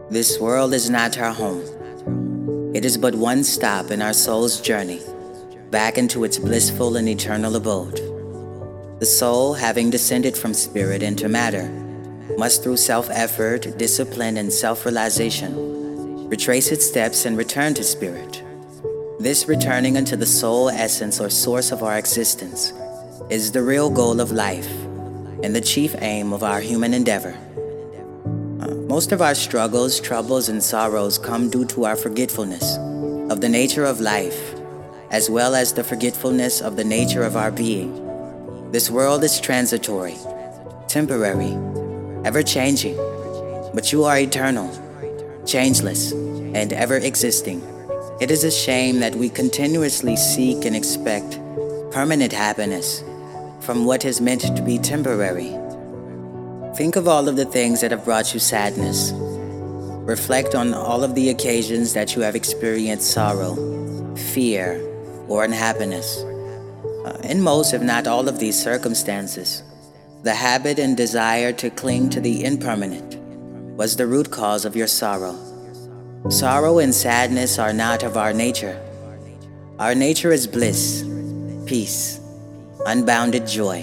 This world is not our home. It is but one stop in our soul's journey back into its blissful and eternal abode. The soul, having descended from spirit into matter, must through self-effort, discipline, and self-realization retrace its steps and return to spirit. This returning unto the soul essence or source of our existence is the real goal of life and the chief aim of our human endeavor. Most of our struggles, troubles, and sorrows come due to our forgetfulness of the nature of life, as well as the forgetfulness of the nature of our being. This world is transitory, temporary, ever-changing, but you are eternal, changeless, and ever-existing. It is a shame that we continuously seek and expect permanent happiness from what is meant to be temporary. Think of all of the things that have brought you sadness. Reflect on all of the occasions that you have experienced sorrow, fear, or unhappiness. In most, if not all of these circumstances, the habit and desire to cling to the impermanent was the root cause of your sorrow. Sorrow and sadness are not of our nature. Our nature is bliss, peace, unbounded joy.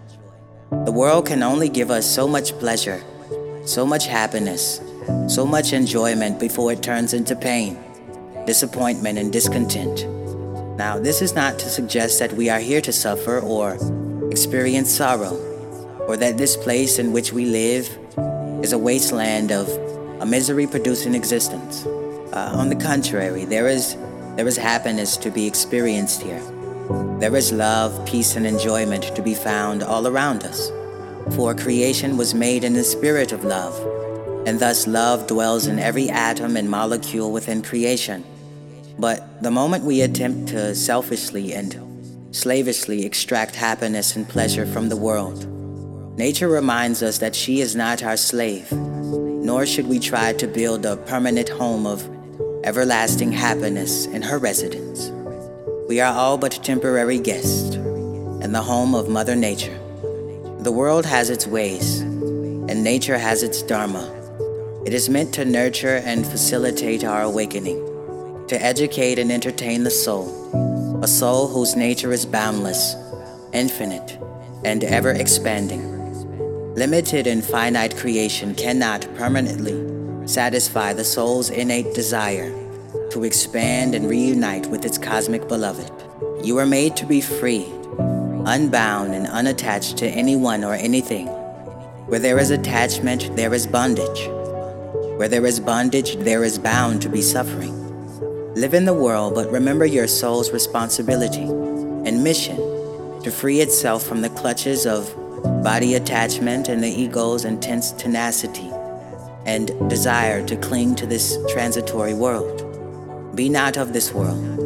The world can only give us so much pleasure, so much happiness, so much enjoyment before it turns into pain, disappointment, and discontent. Now, this is not to suggest that we are here to suffer or experience sorrow, or that this place in which we live is a wasteland of a misery-producing existence. On the contrary, there is happiness to be experienced here. There is love, peace, and enjoyment to be found all around us. For creation was made in the spirit of love, and thus love dwells in every atom and molecule within creation. But the moment we attempt to selfishly and slavishly extract happiness and pleasure from the world, nature reminds us that she is not our slave, nor should we try to build a permanent home of everlasting happiness in her residence. We are all but temporary guests in the home of Mother Nature. The world has its ways, and nature has its dharma. It is meant to nurture and facilitate our awakening, to educate and entertain the soul, a soul whose nature is boundless, infinite, and ever-expanding. Limited and finite creation cannot permanently satisfy the soul's innate desire to expand and reunite with its cosmic beloved. You are made to be free, unbound and unattached to anyone or anything. Where there is attachment, there is bondage. Where there is bondage, there is bound to be suffering. Live in the world, but remember your soul's responsibility and mission to free itself from the clutches of body attachment and the ego's intense tenacity and desire to cling to this transitory world. Be not of this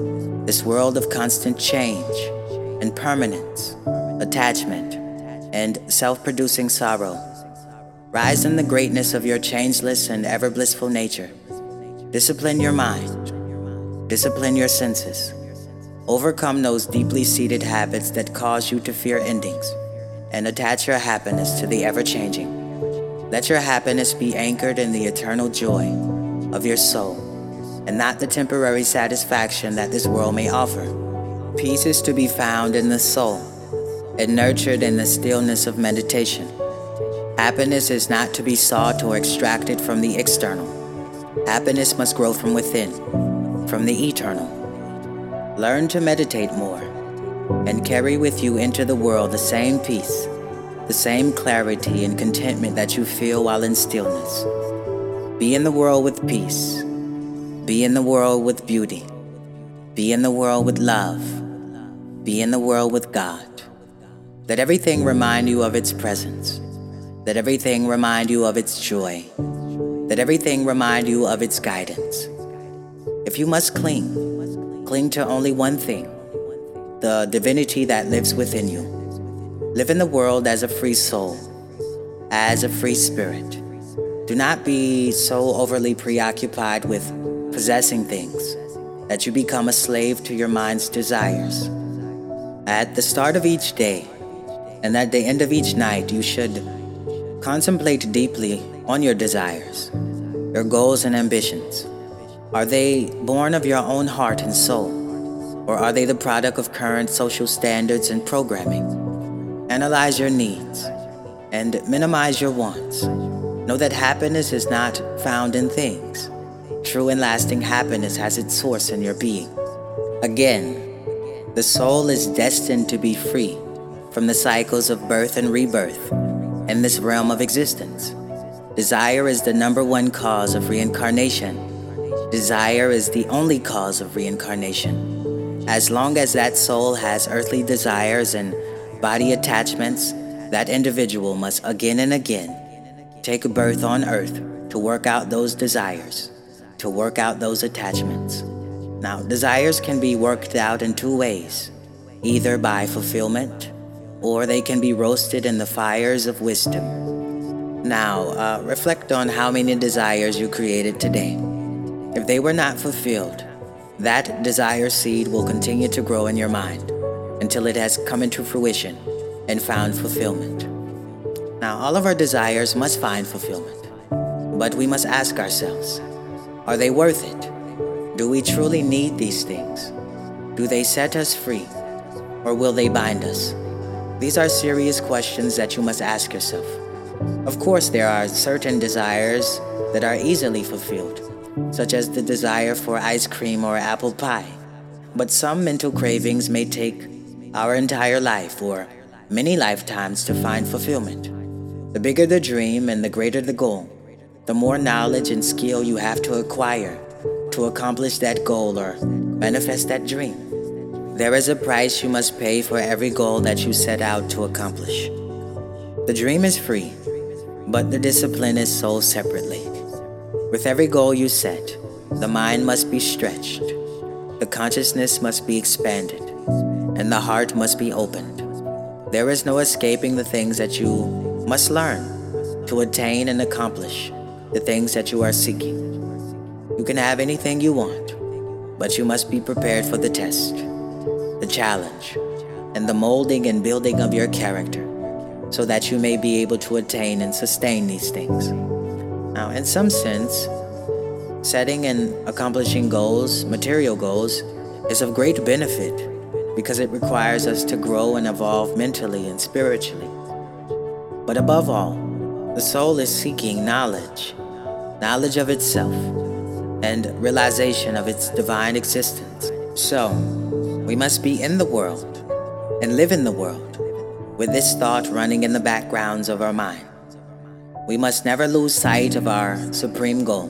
world of constant change and permanence, attachment, and self-producing sorrow. Rise in the greatness of your changeless and ever-blissful nature. Discipline your mind, discipline your senses. Overcome those deeply seated habits that cause you to fear endings, and attach your happiness to the ever-changing. Let your happiness be anchored in the eternal joy of your soul, and not the temporary satisfaction that this world may offer. Peace is to be found in the soul, and nurtured in the stillness of meditation. Happiness is not to be sought or extracted from the external. Happiness must grow from within, from the eternal. Learn to meditate more, and carry with you into the world the same peace, the same clarity and contentment that you feel while in stillness. Be in the world with peace. Be in the world with beauty. Be in the world with love. Be in the world with God. Let everything remind you of its presence. Let everything remind you of its joy. Let everything remind you of its guidance. If you must cling to only one thing, the divinity that lives within you. Live in the world as a free soul, as a free spirit. Do not be so overly preoccupied with possessing things that you become a slave to your mind's desires. At the start of each day and at the end of each night, you should contemplate deeply on your desires. Your goals and ambitions, are they born of your own heart and soul, or are they the product of current social standards and programming? Analyze your needs and minimize your wants. Know that happiness is not found in things. True and lasting happiness has its source in your being. Again, the soul is destined to be free from the cycles of birth and rebirth in this realm of existence. Desire is the number one cause of reincarnation. Desire is the only cause of reincarnation. As long as that soul has earthly desires and body attachments, that individual must again and again take a birth on earth to work out those desires, to work out those attachments. Now, desires can be worked out in two ways, either by fulfillment or they can be roasted in the fires of wisdom. Now, reflect on how many desires you created today. If they were not fulfilled, that desire seed will continue to grow in your mind until it has come into fruition and found fulfillment. Now, all of our desires must find fulfillment, but we must ask ourselves, are they worth it? Do we truly need these things? Do they set us free, or will they bind us? These are serious questions that you must ask yourself. Of course, there are certain desires that are easily fulfilled, such as the desire for ice cream or apple pie. But some mental cravings may take our entire life or many lifetimes to find fulfillment. The bigger the dream and the greater the goal, the more knowledge and skill you have to acquire to accomplish that goal or manifest that dream. There is a price you must pay for every goal that you set out to accomplish. The dream is free, but the discipline is sold separately. With every goal you set, the mind must be stretched, the consciousness must be expanded, and the heart must be opened. There is no escaping the things that you must learn to attain and accomplish the things that you are seeking. You can have anything you want, but you must be prepared for the test, the challenge, and the molding and building of your character so that you may be able to attain and sustain these things. Now, in some sense, setting and accomplishing goals, material goals, is of great benefit because it requires us to grow and evolve mentally and spiritually. But above all, the soul is seeking knowledge of itself, and realization of its divine existence. So, we must be in the world and live in the world with this thought running in the backgrounds of our mind. We must never lose sight of our supreme goal.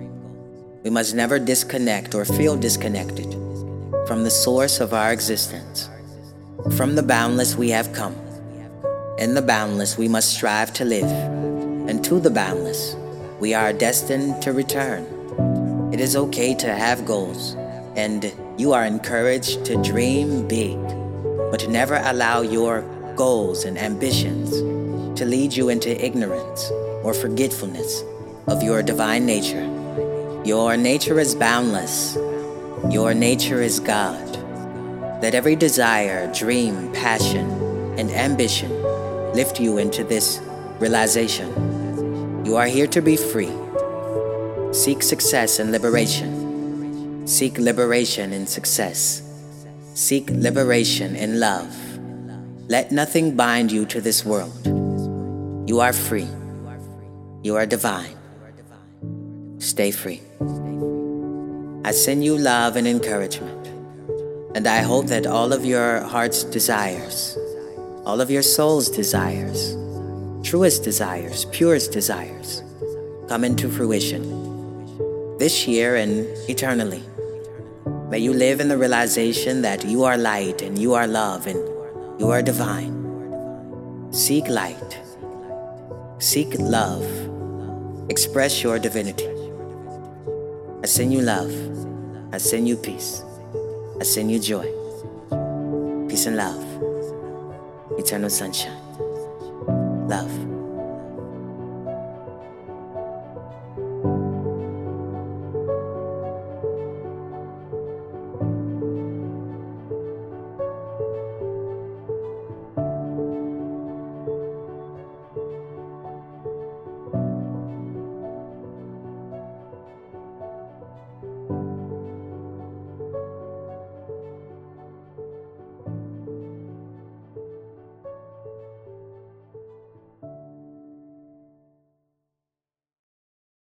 We must never disconnect or feel disconnected from the source of our existence. From the boundless we have come. In the boundless we must strive to live, and to the boundless we are destined to return. It is okay to have goals, and you are encouraged to dream big, but never allow your goals and ambitions to lead you into ignorance or forgetfulness of your divine nature. Your nature is boundless. Your nature is God. Let every desire, dream, passion, and ambition lift you into this realization. You are here to be free. Seek success and liberation. Seek liberation in success. Seek liberation in love. Let nothing bind you to this world. You are free. You are divine. Stay free. I send you love and encouragement, and I hope that all of your heart's desires, all of your soul's desires, truest desires, purest desires, come into fruition this year and eternally. May you live in the realization that you are light and you are love and you are divine. Seek light. Seek love. Express your divinity. I send you love. I send you peace. I send you joy. Peace and love. Eternal sunshine. Love.